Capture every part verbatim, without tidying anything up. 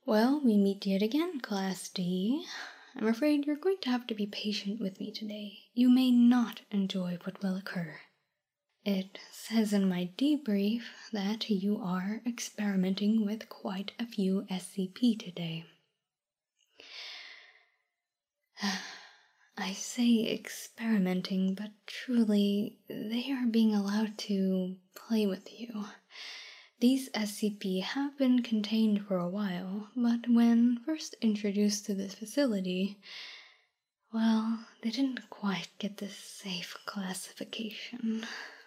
Well, we meet yet again, Class D. I'm afraid you're going to have to be patient with me today. You may not enjoy what will occur. It says in my debrief that you are experimenting with quite a few S C P today. I say experimenting, but truly, they are being allowed to play with you. These S C P have been contained for a while, but when first introduced to this facility, well, they didn't quite get the safe classification.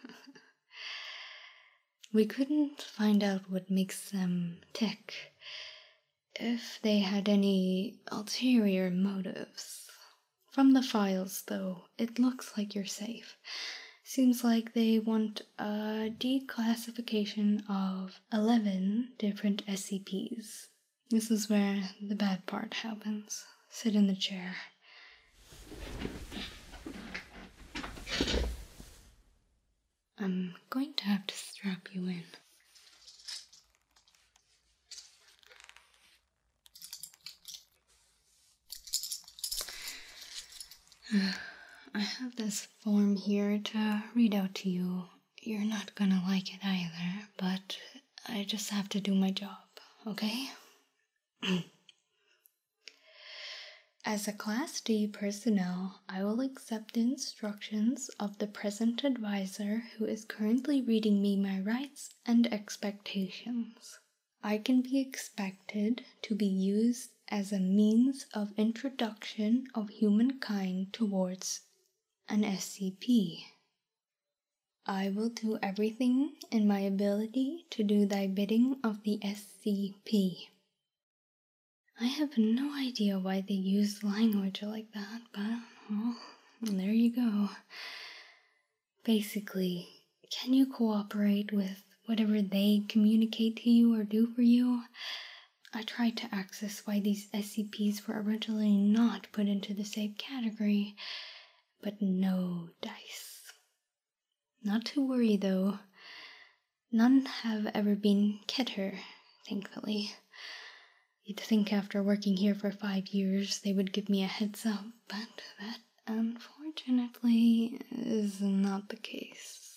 We couldn't find out what makes them tick, if they had any ulterior motives. From the files, though, it looks like you're safe. Seems like they want a declassification of eleven different S C Ps. This is where the bad part happens. Sit in the chair. I'm going to have to strap you in. I have this form here to read out to you. You're not gonna like it either, but I just have to do my job, okay? As a Class D personnel, I will accept the instructions of the present advisor who is currently reading me my rights and expectations. I can be expected to be used as a means of introduction of humankind towards an S C P. I will do everything in my ability to do thy bidding of the S C P. I have no idea why they use language like that, but, well, there you go. Basically, can you cooperate with whatever they communicate to you or do for you? I tried to access why these S C Ps were originally not put into the safe category, but no dice. Not to worry, though. None have ever been Keter, thankfully. You'd think after working here for five years they would give me a heads up, but that, unfortunately, is not the case.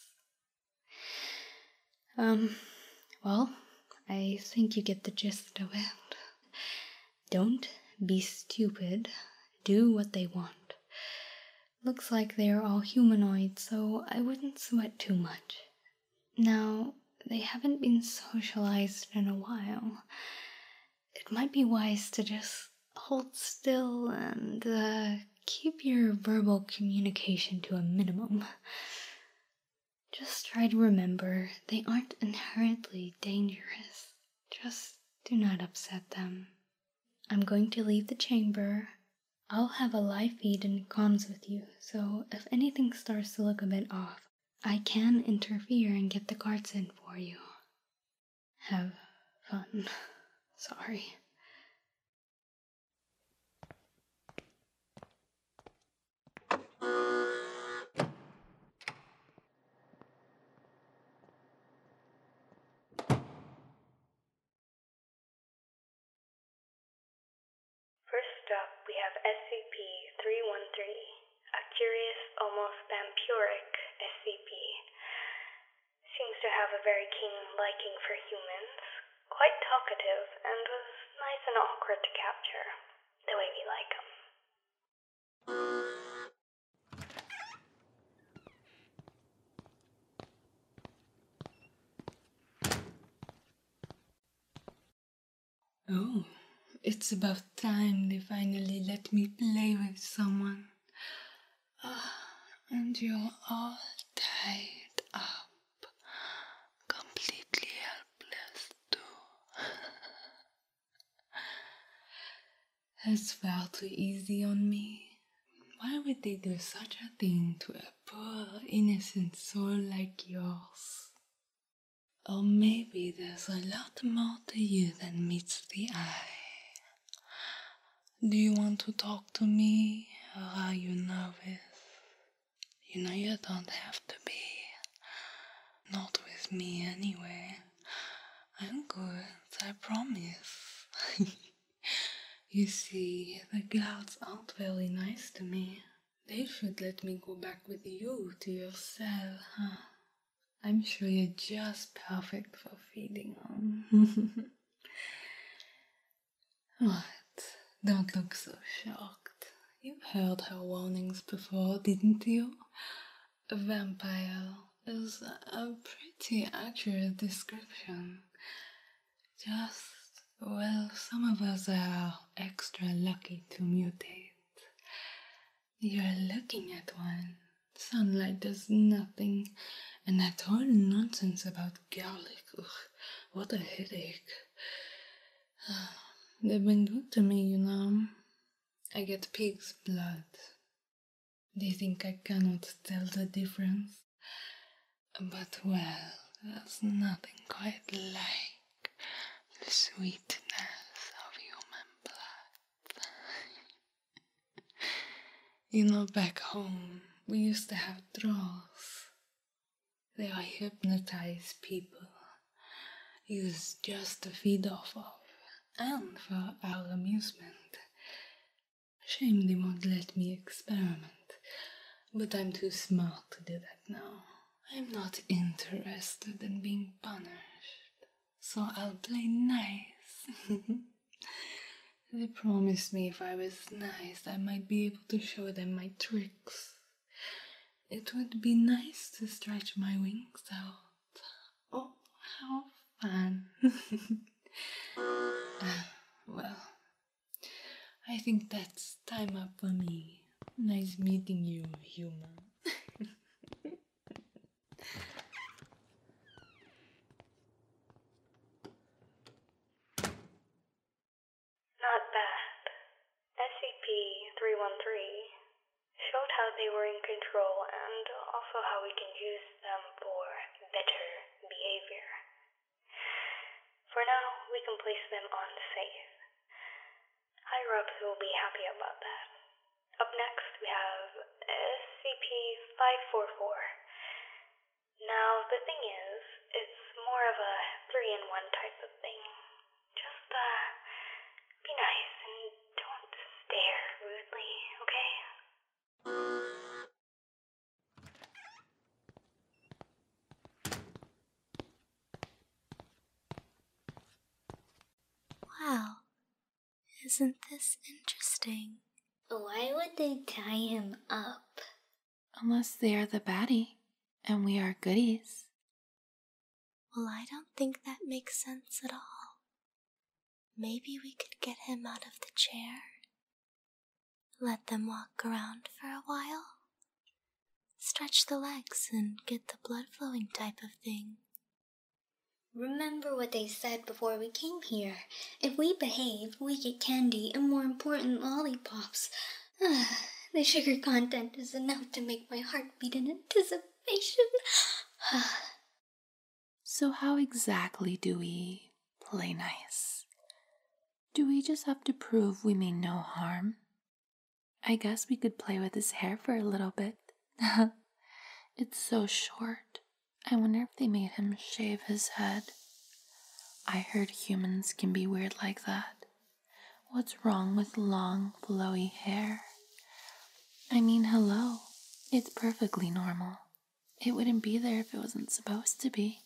Um, well, I think you get the gist of it. Don't be stupid. Do what they want. Looks like they are all humanoid, so I wouldn't sweat too much. Now, they haven't been socialized in a while. It might be wise to just hold still and uh, keep your verbal communication to a minimum. Just try to remember they aren't inherently dangerous. Just do not upset them. I'm going to leave the chamber. I'll have a live feed and comms with you, so if anything starts to look a bit off, I can interfere and get the cards in for you. Have fun. Sorry. First up, we have S C P three one three, a curious, almost vampiric S C P. Seems to have a very keen liking for humans, quite talkative, and was nice and awkward to capture, the way we like 'em. Oh, it's about time they finally let me play with someone. Ah, and you're all tied up, completely helpless too. That's far too easy on me. Why would they do such a thing to a poor, innocent soul like yours? Or maybe there's a lot more to you than meets the eye. Do you want to talk to me, or are you nervous? You know you don't have to be. Not with me anyway. I'm good, I promise. You see, the guards aren't very nice to me. They should let me go back with you to your cell, huh? I'm sure you're just perfect for feeding on. What? Don't look so shocked. You've heard her warnings before, didn't you? A vampire is a pretty accurate description. Just, well, some of us are extra lucky to mutate. You're looking at one. Sunlight does nothing, and that whole nonsense about garlic, ugh, what a headache. They've been good to me, you know. I get pig's blood. They think I cannot tell the difference. But, well, there's nothing quite like the sweetness of human blood. You know, back home, we used to have trolls. They are hypnotized people, used just to feed off of, and for our amusement. Shame they won't let me experiment, but I'm too smart to do that now. I'm not interested in being punished, so I'll play nice. They promised me if I was nice, I might be able to show them my tricks. It would be nice to stretch my wings out. Oh, how fun. uh, well, I think that's time up for me. Nice meeting you, human. Not bad. S C P three one three showed how they were in control and also how we can use them for better behavior. For now, we can place them on safe. Higher-ups will be happy about that. Up next, we have S C P five four four. Now, the thing is, it's more of a three-in-one type of thing. Just, uh, be nice and don't stare rudely, okay? Wow, isn't this interesting? Why would they tie him up? Unless they are the baddie, and we are goodies. Well, I don't think that makes sense at all. Maybe we could get him out of the chair. Let them walk around for a while. Stretch the legs and get the blood flowing type of thing. Remember what they said before we came here. If we behave, we get candy and, more important, lollipops. The sugar content is enough to make my heart beat in anticipation. So how exactly do we play nice? Do we just have to prove we mean no harm? I guess we could play with his hair for a little bit. It's so short. I wonder if they made him shave his head. I heard humans can be weird like that. What's wrong with long, flowy hair? I mean, hello. It's perfectly normal. It wouldn't be there if it wasn't supposed to be.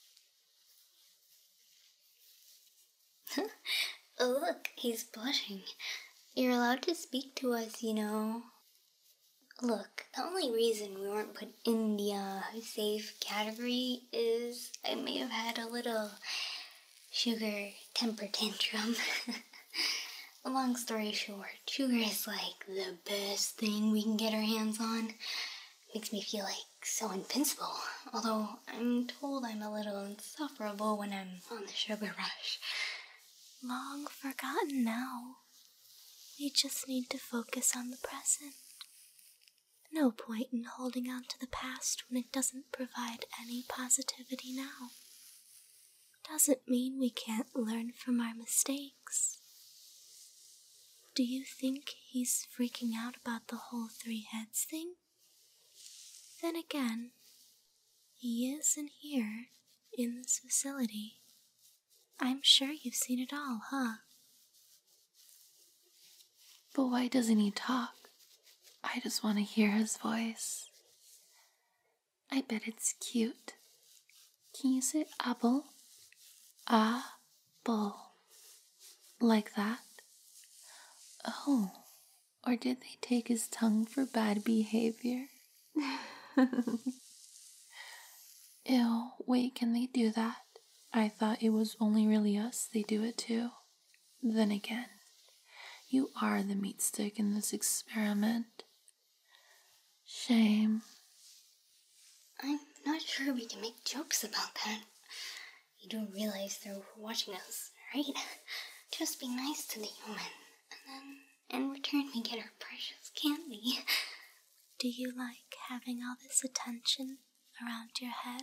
Oh, look, he's blushing. You're allowed to speak to us, you know. Look, the only reason we weren't put in the uh, safe category is I may have had a little sugar temper tantrum. Long story short, sugar is like the best thing we can get our hands on. Makes me feel like so invincible, although I'm told I'm a little insufferable when I'm on the sugar rush. Long forgotten now. We just need to focus on the present. No point in holding on to the past when it doesn't provide any positivity now. Doesn't mean we can't learn from our mistakes. Do you think he's freaking out about the whole three heads thing? Then again, he is in here, in this facility. I'm sure you've seen it all, huh? But why doesn't he talk? I just want to hear his voice. I bet it's cute. Can you say apple? Apple. Like that? Oh, or did they take his tongue for bad behavior? Ew, wait, can they do that? I thought it was only really us they do it to. Then again, you are the meat stick in this experiment. Shame. I'm not sure we can make jokes about that. You do realize they're watching us, right? Just be nice to the human, and then in return we get our precious candy. Do you like having all this attention around your head?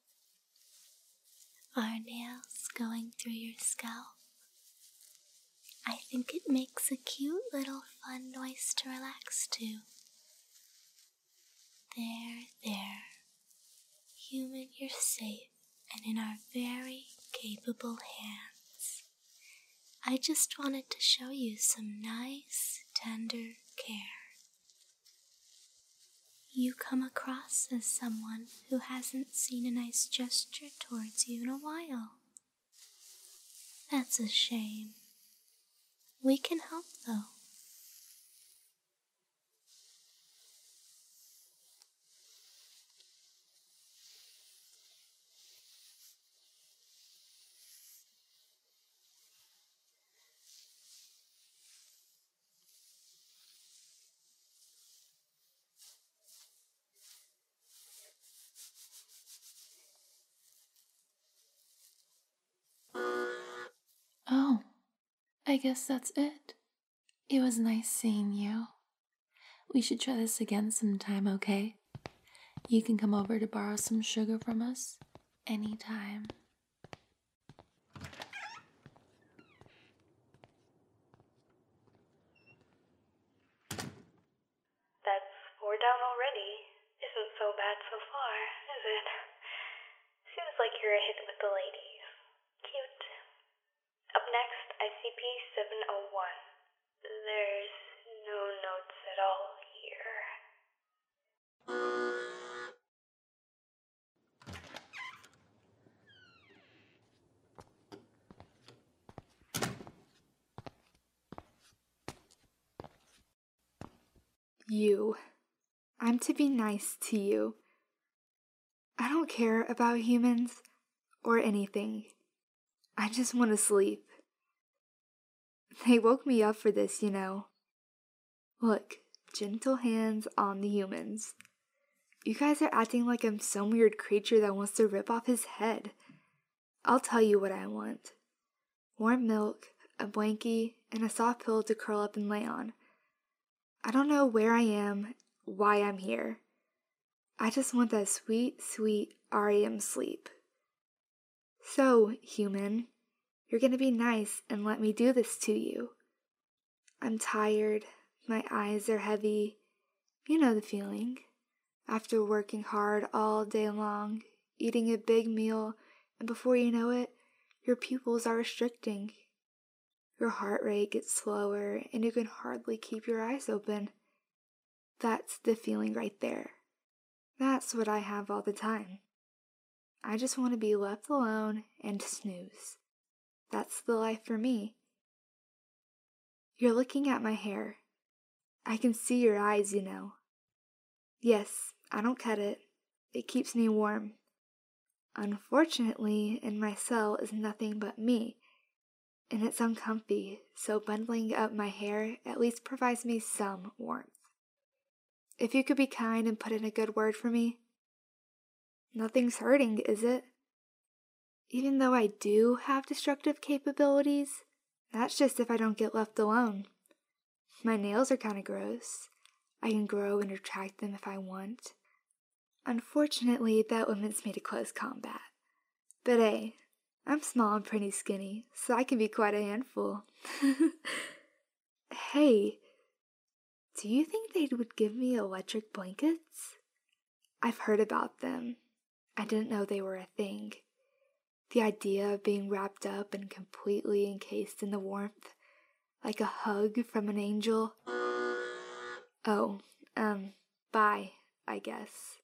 Our nails going through your scalp? I think it makes a cute little fun noise to relax to. There, there. Human, you're safe and in our very capable hands. I just wanted to show you some nice, tender care. You come across as someone who hasn't seen a nice gesture towards you in a while. That's a shame. We can help, though. Oh, I guess that's it. It was nice seeing you. We should try this again sometime, okay? You can come over to borrow some sugar from us anytime. That's four down already. Isn't so bad so far, is it? Seems like you're a hit with the ladies. Cute. Up next, I C P seven oh one. There's no notes at all here. You. I'm to be nice to you. I don't care about humans or anything. I just want to sleep. They woke me up for this, you know. Look, gentle hands on the humans. You guys are acting like I'm some weird creature that wants to rip off his head. I'll tell you what I want. Warm milk, a blankie, and a soft pillow to curl up and lay on. I don't know where I am, why I'm here. I just want that sweet, sweet R E M sleep. So, human, you're gonna be nice and let me do this to you. I'm tired, my eyes are heavy. You know the feeling. After working hard all day long, eating a big meal, and before you know it, your pupils are restricting. Your heart rate gets slower, and you can hardly keep your eyes open. That's the feeling right there. That's what I have all the time. I just want to be left alone and snooze. That's the life for me. You're looking at my hair. I can see your eyes, you know. Yes, I don't cut it. It keeps me warm. Unfortunately, in my cell is nothing but me, and it's uncomfy, so bundling up my hair at least provides me some warmth. If you could be kind and put in a good word for me. Nothing's hurting, is it? Even though I do have destructive capabilities, that's just if I don't get left alone. My nails are kind of gross. I can grow and retract them if I want. Unfortunately, that limits me to close combat. But hey, I'm small and pretty skinny, so I can be quite a handful. Hey, do you think they would give me electric blankets? I've heard about them. I didn't know they were a thing. The idea of being wrapped up and completely encased in the warmth, like a hug from an angel. Oh, um, bye, I guess.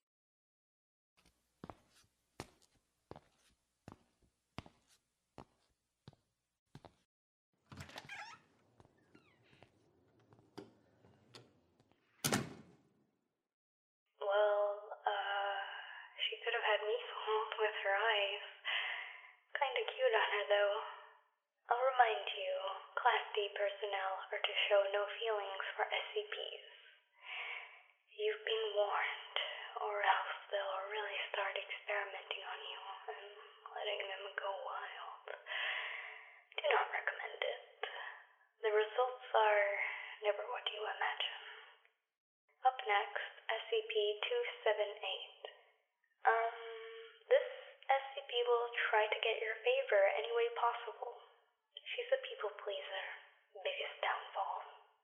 Well, uh, she could have had me fooled with her eyes. Kinda cute on her, though. I'll remind you, Class D personnel are to show no feelings for S C Ps. You've been warned, or else they'll really start experimenting on you and letting them go wild. Do not recommend it. The results are never what you imagine. Up next, S C P two seven eight. Um, this S C P will try to get your favor any way possible. She's a people pleaser. Biggest downfall.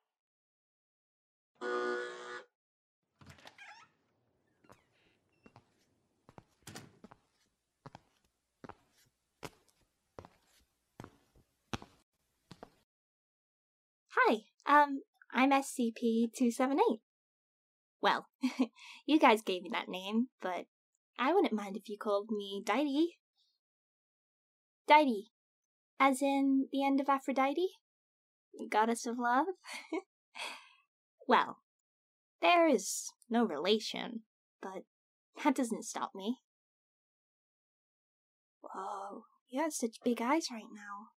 Hi, um, I'm S C P two seven eight. Well, you guys gave me that name, but I wouldn't mind if you called me Deity. Deity, as in the end of Aphrodite? Goddess of love? Well, there is no relation, but that doesn't stop me. Whoa, you have such big eyes right now.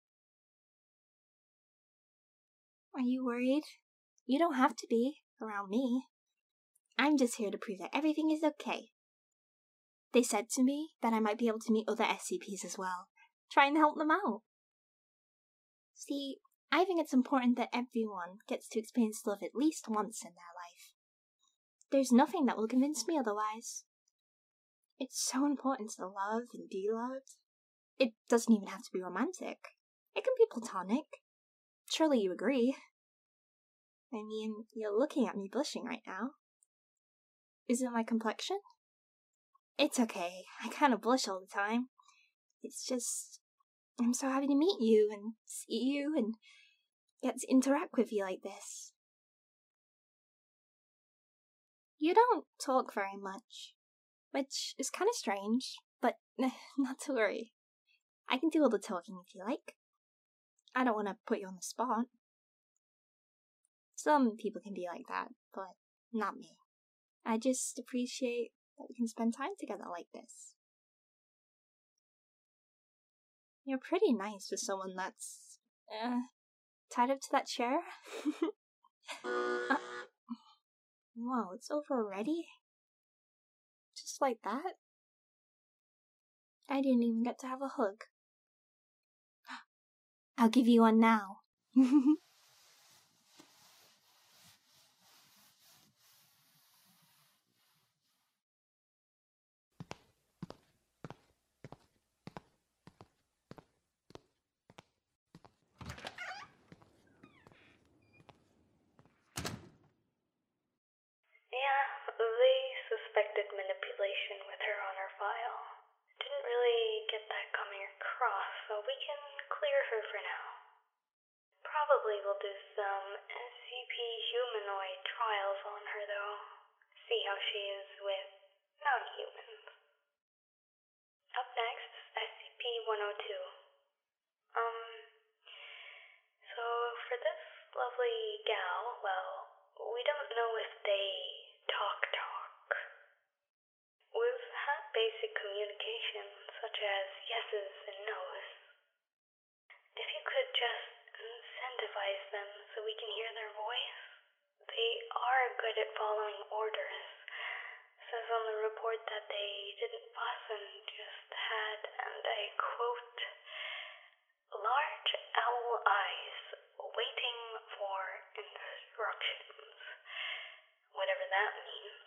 Are you worried? You don't have to be, around me. I'm just here to prove that everything is okay. They said to me that I might be able to meet other S C Ps as well, try and help them out. See, I think it's important that everyone gets to experience love at least once in their life. There's nothing that will convince me otherwise. It's so important to love and be loved. It doesn't even have to be romantic. It can be platonic. Surely you agree. I mean, you're looking at me blushing right now. Is it my complexion? It's okay. I kind of blush all the time. It's just, I'm so happy to meet you and see you and get to interact with you like this. You don't talk very much, which is kind of strange, but not to worry. I can do all the talking if you like. I don't want to put you on the spot. Some people can be like that, but not me. I just appreciate that we can spend time together like this. You're pretty nice for someone that's, uh, tied up to that chair. uh, whoa, it's over already? Just like that? I didn't even get to have a hug. I'll give you one now. Yeah, they suspected manipulation with her on her file. Didn't really get that coming across, so we can clear her for now. Probably will do some S C P humanoid trials on her, though. See how she is with non-humans. Up next, S C P one oh two. Um, so for this lovely gal, well, we don't know if they talk talk. We've had basic communication, such as yeses and nos. If you could just incentivize them so we can hear their voice. They are good at following orders. Says on the report that they didn't fuss and just had, and I quote, large owl eyes waiting for instructions. Whatever that means.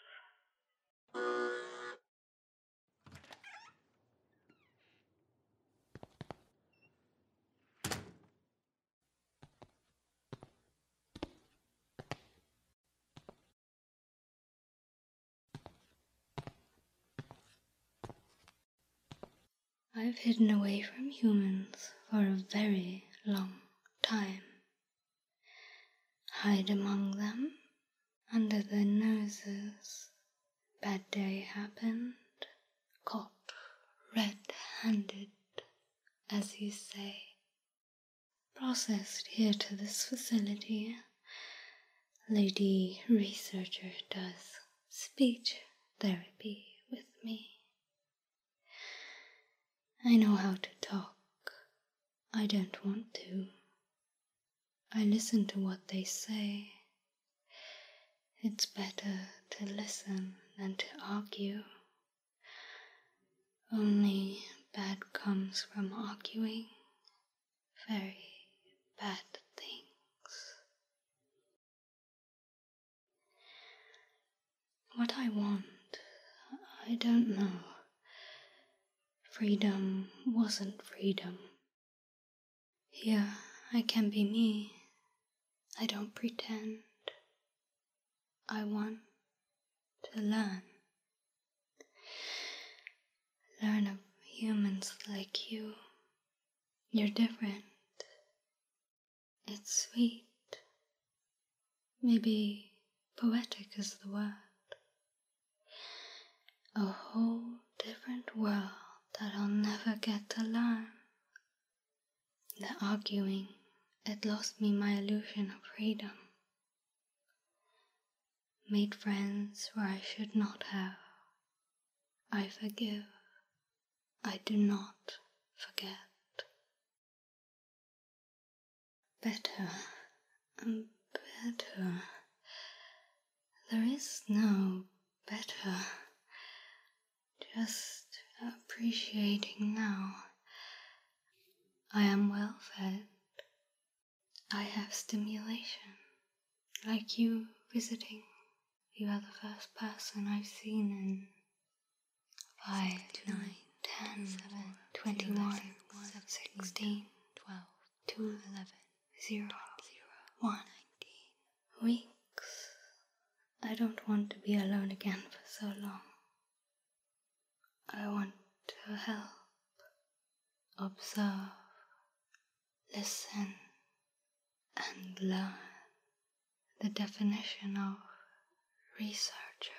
I've hidden away from humans for a very long time. Hide among them under their noses. Bad day happened, caught red-handed, as you say. Processed here to this facility. Lady researcher does speech therapy with me. I know how to talk. I don't want to. I listen to what they say. It's better to listen than to argue. Only bad comes from arguing. Very bad things. What I want, I don't know. Freedom wasn't freedom. Here I can be me. I don't pretend. I want to learn. Learn of humans like you. You're different. It's sweet. Maybe poetic is the word. A whole different world that I'll never get to learn. The arguing, it lost me my illusion of freedom. Made friends where I should not have. I forgive. I do not forget. Better and better. There is no better. Just appreciating now. I am well fed. I have stimulation. Like you visiting. You are the first person I've seen in five, nine, ten, seven, twenty-one, sixteen, twelve, two, eleven, zero, one, nineteen weeks. I don't want to be alone again for so long. I want to help, observe, listen, and learn the definition of researcher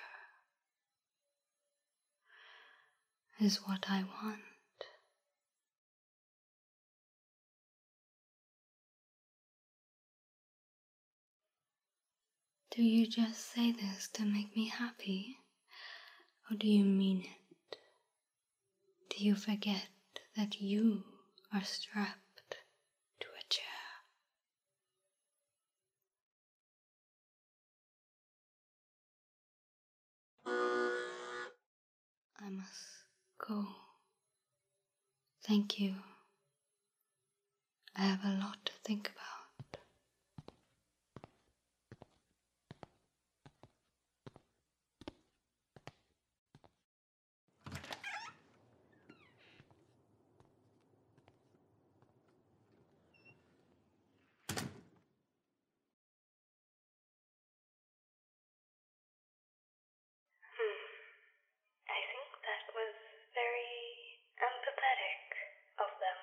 is what I want. Do you just say this to make me happy, or do you mean it? Do you forget that you are strapped to a chair? I must go. Thank you. I have a lot to think about. I think that was very empathetic of them.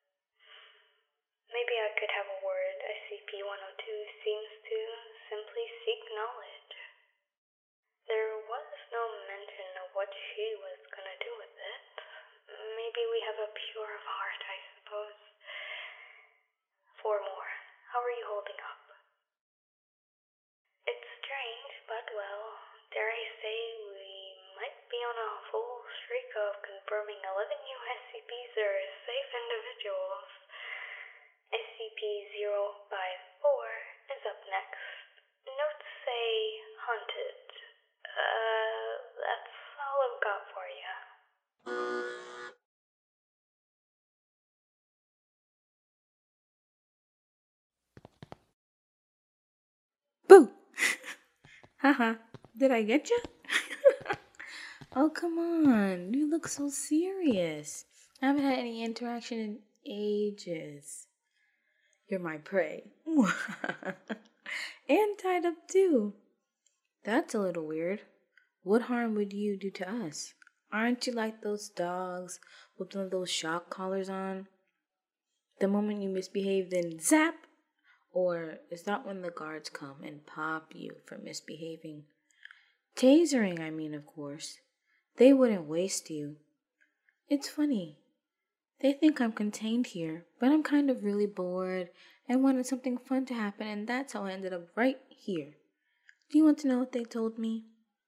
Maybe I could have a word. S C P one oh two seems to simply seek knowledge. There was no mention of what she was gonna do with it. Maybe we have a pure of heart, I suppose. Four more. How are you holding up? It's strange, but well, dare I say we might be on a full streak of confirming eleven new S C Ps are safe individuals. S C P zero five four is up next. Notes say haunted. Uh, that's all I've got for you. Boo! Haha, did I get you? Oh, come on. You look so serious. I haven't had any interaction in ages. You're my prey. And tied up too. That's a little weird. What harm would you do to us? Aren't you like those dogs with one of those shock collars on? The moment you misbehave, then zap! Or is that when the guards come and pop you for misbehaving? Tasering, I mean, of course. They wouldn't waste you. It's funny. They think I'm contained here, but I'm kind of really bored and wanted something fun to happen, and that's how I ended up right here. Do you want to know what they told me?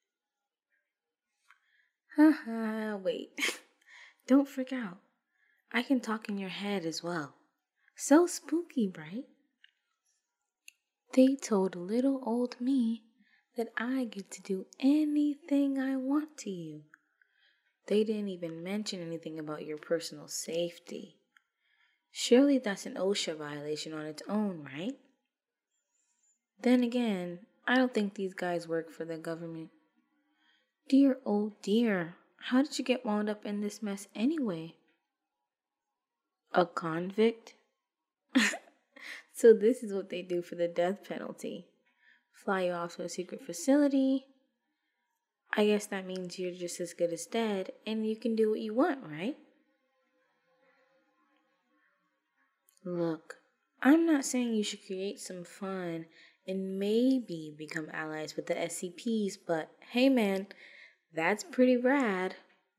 Haha, wait. Don't freak out. I can talk in your head as well. So spooky, right? They told little old me that I get to do anything I want to you. They didn't even mention anything about your personal safety. Surely that's an OSHA violation on its own, right? Then again, I don't think these guys work for the government. Dear, oh dear, how did you get wound up in this mess anyway? A convict? So this is what they do for the death penalty. Fly you off to a secret facility. I guess that means you're just as good as dead and you can do what you want, right? Look, I'm not saying you should create some fun and maybe become allies with the S C Ps, but hey man, that's pretty rad.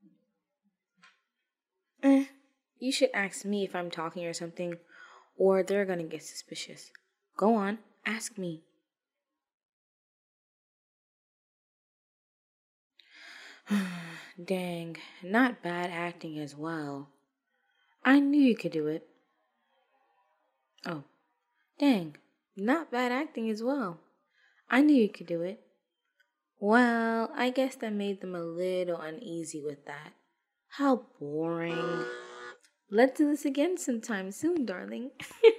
Eh, you should ask me if I'm talking or something, or they're gonna get suspicious. Go on, ask me. Dang, not bad acting as well. I knew you could do it. Oh, dang, not bad acting as well. I knew you could do it. Well, I guess that made them a little uneasy with that. How boring. Let's do this again sometime soon, darling.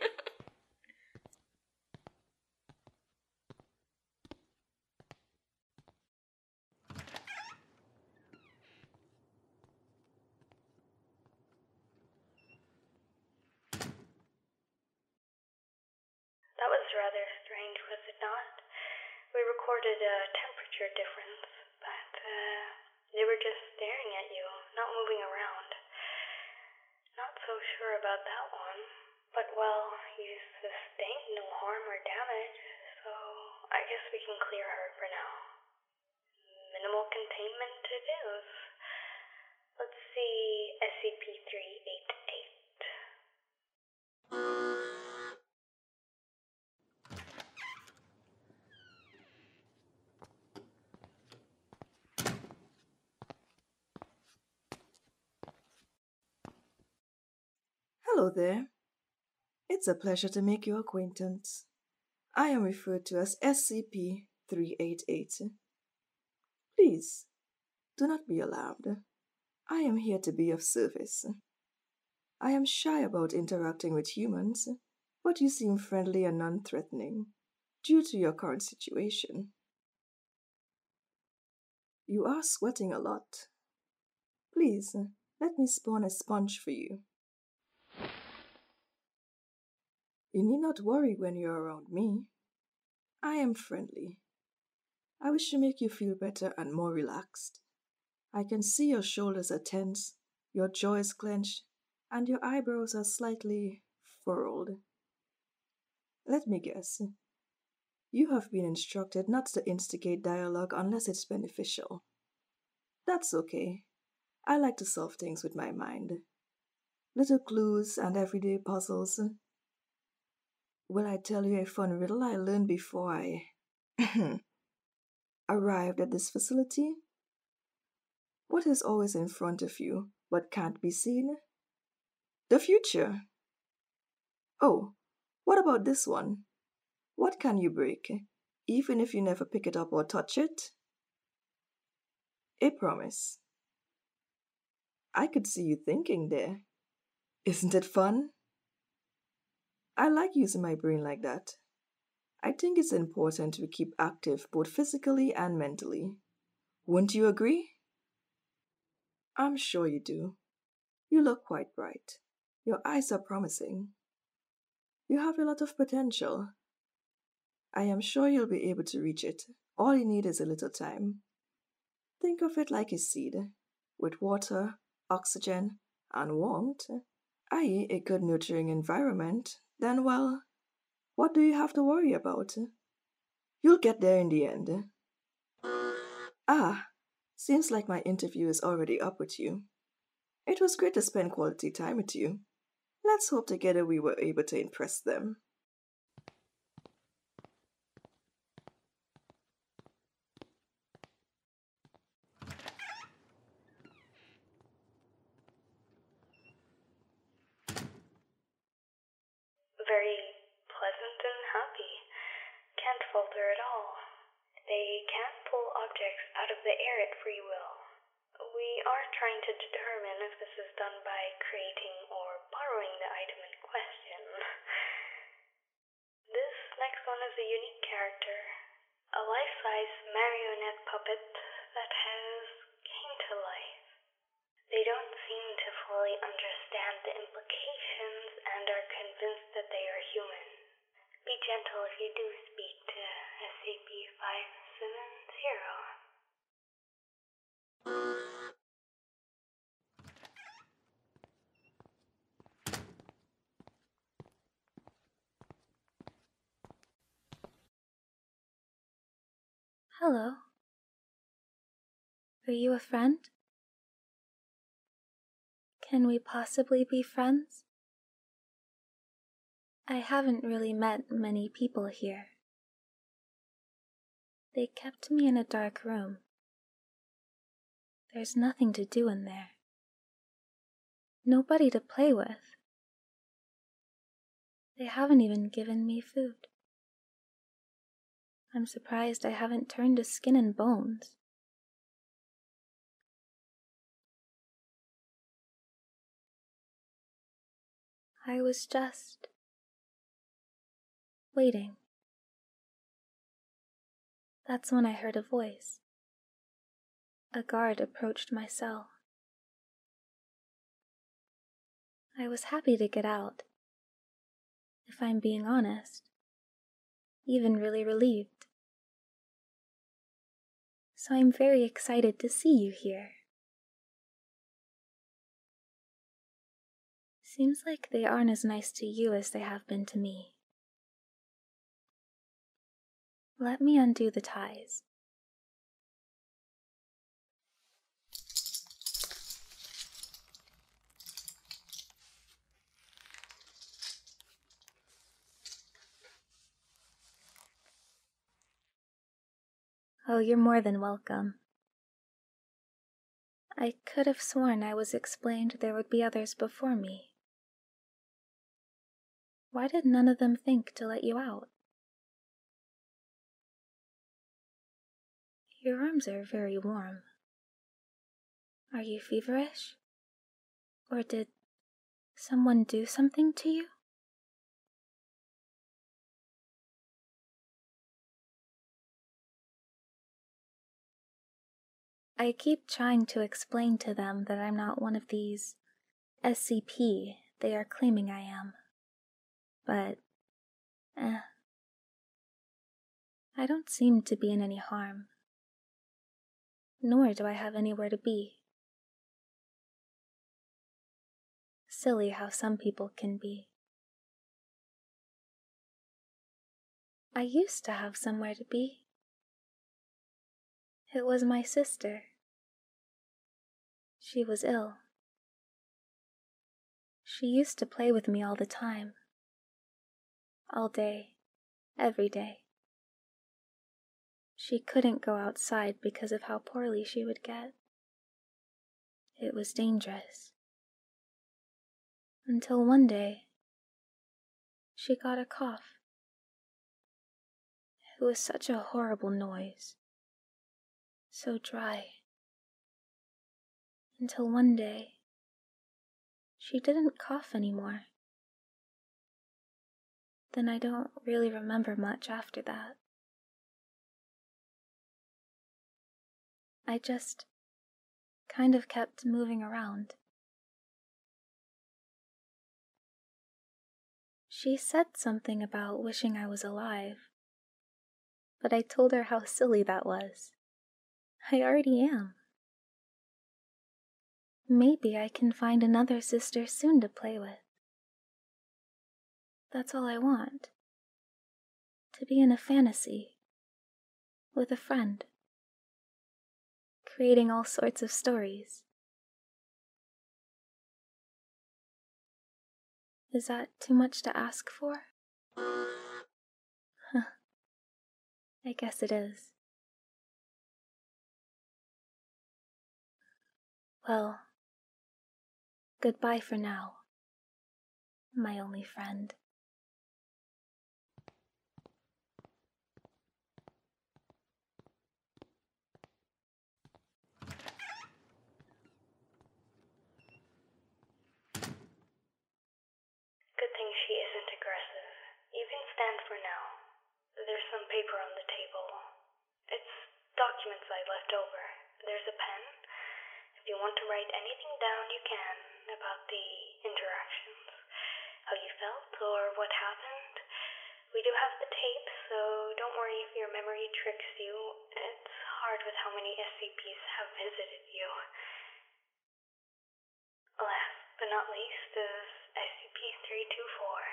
That was rather strange, was it not? We recorded a temperature difference, but uh, they were just staring at you, not moving around. Not so sure about that one, but well, you sustained no harm or damage, so I guess we can clear her for now. Minimal containment it is. Let's see S C P three eighty-eight. Hello there. It's a pleasure to make your acquaintance. I am referred to as S C P three eighty-eight. Please, do not be alarmed. I am here to be of service. I am shy about interacting with humans, but you seem friendly and non-threatening due to your current situation. You are sweating a lot. Please, let me spawn a sponge for you. You need not worry when you're around me. I am friendly. I wish to make you feel better and more relaxed. I can see your shoulders are tense, your jaw is clenched, and your eyebrows are slightly furrowed. Let me guess. You have been instructed not to instigate dialogue unless it's beneficial. That's okay. I like to solve things with my mind. Little clues and everyday puzzles. Will I tell you a fun riddle I learned before I arrived at this facility? What is always in front of you but can't be seen? The future. Oh, what about this one? What can you break, even if you never pick it up or touch it? A promise. I could see you thinking there. Isn't it fun? I like using my brain like that. I think it's important to keep active both physically and mentally. Wouldn't you agree? I'm sure you do. You look quite bright. Your eyes are promising. You have a lot of potential. I am sure you'll be able to reach it. All you need is a little time. Think of it like a seed, with water, oxygen, and warmth, that is a good nurturing environment, then well, What do you have to worry about? You'll get there in the end. Ah, seems like my interview is already up with you. It was great to spend quality time with you. Let's hope together we were able to impress them. Very pleasant and happy. Can't falter at all. They can't pull objects out of the air at free will. We are trying to determine if this is done by creating or borrowing the item in question. This next one is a unique character. A life-size marionette puppet that has came to life. They don't seem to fully understand the implications and are convinced that they are human. Be gentle if you do speak to S C P five seven zero. Hello. Are you a friend? Can we possibly be friends? I haven't really met many people here. They kept me in a dark room. There's nothing to do in there. Nobody to play with. They haven't even given me food. I'm surprised I haven't turned to skin and bones. I was just waiting. That's when I heard a voice. A guard approached my cell. I was happy to get out. If I'm being honest, even really relieved. So I'm very excited to see you here. Seems like they aren't as nice to you as they have been to me. Let me undo the ties. Oh, you're more than welcome. I could have sworn I was explained there would be others before me. Why did none of them think to let you out? Your arms are very warm. Are you feverish? Or did someone do something to you? I keep trying to explain to them that I'm not one of these S C P they are claiming I am. But, eh. I don't seem to be in any harm. Nor do I have anywhere to be. Silly how some people can be. I used to have somewhere to be. It was my sister. She was ill. She used to play with me all the time. All day, every day. She couldn't go outside because of how poorly she would get. It was dangerous. Until one day, she got a cough. It was such a horrible noise. So dry. Until one day, she didn't cough anymore. Then I don't really remember much after that. I just kind of kept moving around. She said something about wishing I was alive, but I told her how silly that was. I already am. Maybe I can find another sister soon to play with. That's all I want. to be in a fantasy with a friend, creating all sorts of stories. Is that too much to ask for? Huh. I guess it is. Well, goodbye for now, my only friend. Good thing she isn't aggressive. You can stand for now. There's some paper on the table. It's documents I left over. There's a pen. If you want to write anything down, you can, about the interactions, how you felt, or what happened. We do have the tape, so don't worry if your memory tricks you. It's hard with how many S C Ps have visited you. Last but not least is S C P three two four.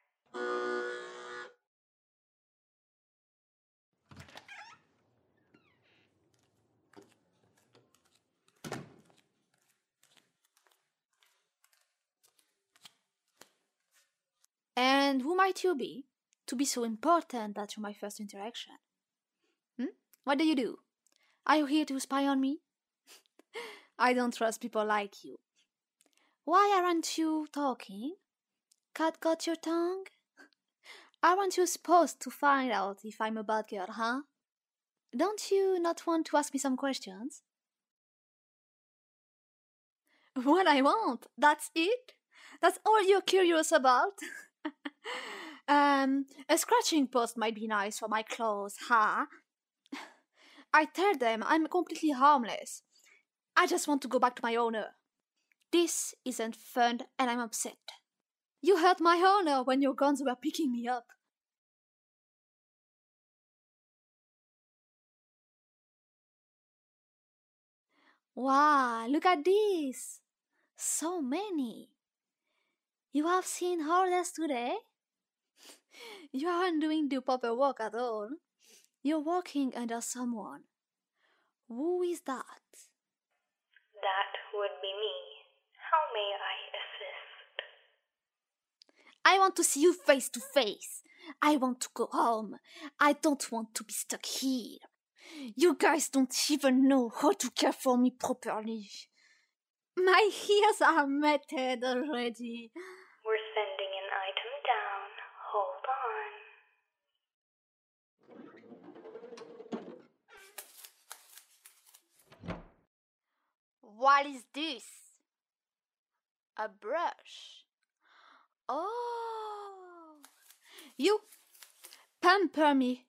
And who might you be, to be so important that you're my first interaction? Hmm? What do you do? Are you here to spy on me? I don't trust people like you. Why aren't you talking? Cat got your tongue? Aren't you supposed to find out if I'm a bad girl, huh? Don't you not want to ask me some questions? What I want, that's it? That's all you're curious about? um, a scratching post might be nice for my clothes, huh? I tell them I'm completely harmless. I just want to go back to my owner. This isn't fun and I'm upset. You hurt my owner when your guns were picking me up. Wow, look at this! So many. You have seen horses today? You aren't doing the proper work at all. You're working under someone. Who is that? That would be me. How may I assist? I want to see you face to face. I want to go home. I don't want to be stuck here. You guys don't even know how to care for me properly. My ears are matted already. We're sending an item down. Hold on. What is this? A brush. Oh. You pamper me.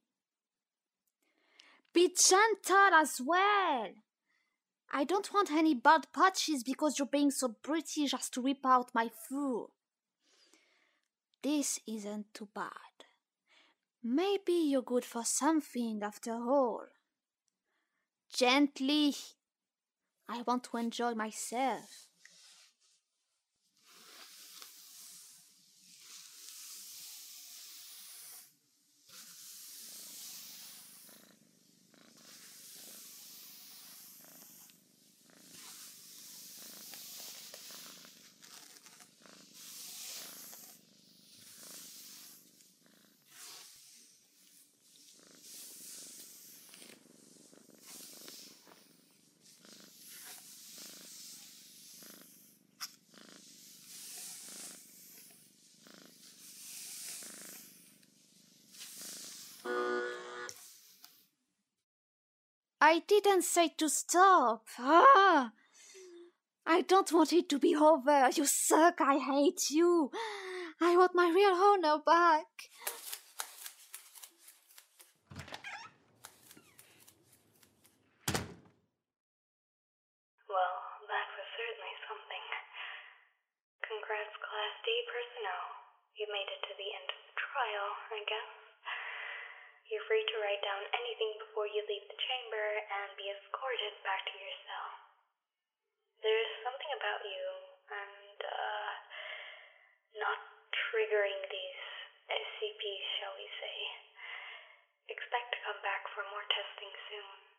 Be gentle as well. I don't want any bad patches because you're being so pretty just to rip out my fur. This isn't too bad. Maybe you're good for something after all. Gently. I want to enjoy myself. I didn't say to stop. Ah! I don't want it to be over. You suck. I hate you. I want my real owner back. Well, that was certainly something. Congrats, Class D personnel. You made it to the end of the trial, I guess. You're free to write down anything before you leave the chamber and be escorted back to your cell. There's something about you, and, uh, not triggering these S C Ps, shall we say. Expect to come back for more testing soon.